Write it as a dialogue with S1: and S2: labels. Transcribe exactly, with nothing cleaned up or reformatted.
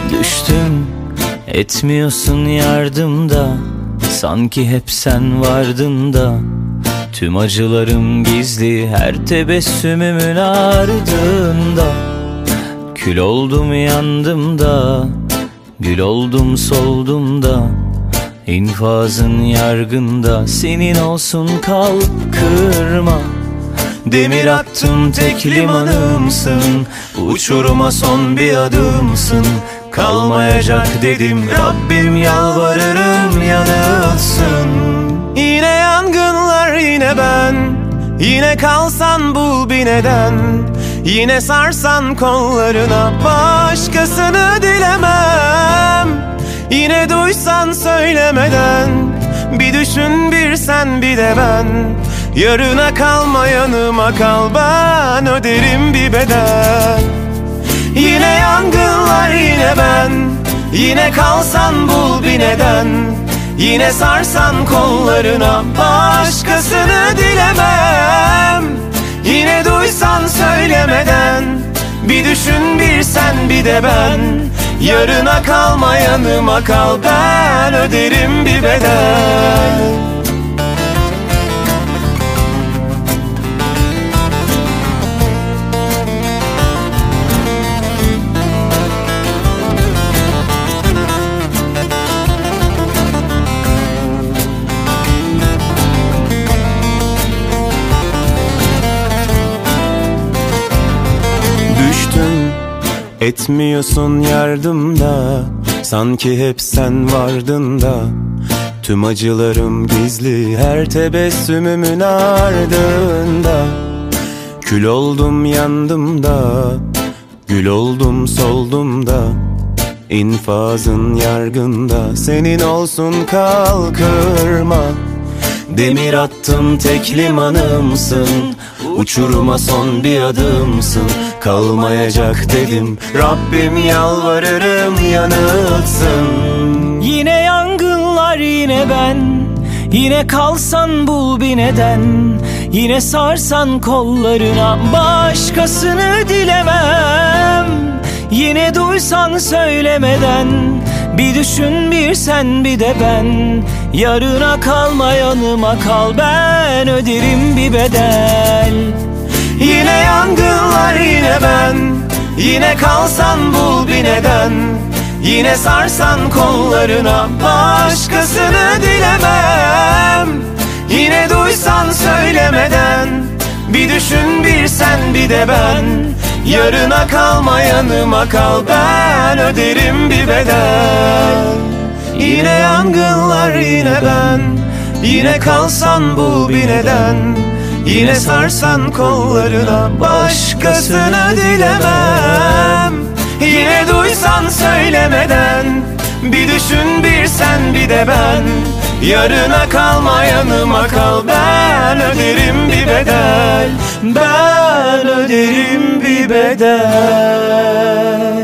S1: Düştüm, etmiyorsun yardımda, sanki hep sen vardın da. Tüm acılarım gizli her tebessümümün ardında. Kül oldum yandım da, gül oldum soldum da. İnfazın yargında, senin olsun kal kırma. Demir attım tek limanımsın, uçuruma son bir adımsın. Kalmayacak dedim, Rabbim yalvarırım yanılsın.
S2: Yine yangınlar yine ben, yine kalsan bul bir neden. Yine sarsan kollarına, başkasını dilemem. Yine duysan söylemeden, bir düşün bir sen bir de ben. Yarına kalma yanıma kal, ben öderim bir bedel. Yine yangınlar yine ben, yine kalsan bul bir neden. Yine sarsan kollarına, başkasını dilemem. Yine duysan söylemeden, bir düşün bir sen bir de ben. Yarına kalma yanıma kal, ben öderim bir bedel. Etmiyorsun yardımda, sanki hep sen vardın da. Tüm acılarım gizli her tebessümümün ardında. Kül oldum yandım da, gül oldum soldum da. İnfazın yargında, senin olsun kal kırma. Demir attım tek limanımsın, uçuruma son bir adımsın. Kalmayacak dedim, Rabbim yalvarırım yanılsın.
S1: Yine yangınlar yine ben, yine kalsan bul bir neden. Yine sarsan kollarına, başkasını dilemem. Yine duysan söylemeden, bir düşün bir sen bir de ben. Yarına kalma yanıma kal, ben öderim bir bedel.
S2: Yine yangınlar yine ben, yine kalsan bul bir neden. Yine sarsan kollarına, başkasını dilemem. Yine duysan söylemeden, bir düşün bir sen bir de ben. Yarına kalma yanıma kal, ben öderim bir bedel. Yine yangınlar yine ben, yine kalsan bul bir neden. Yine sarsan kollarına, başkasını dilemem. Yine duysan söylemeden, bir düşün bir sen bir de ben. Yarına kalma yanıma kal, ben öderim bir bedel. Ben öderim bir bedel.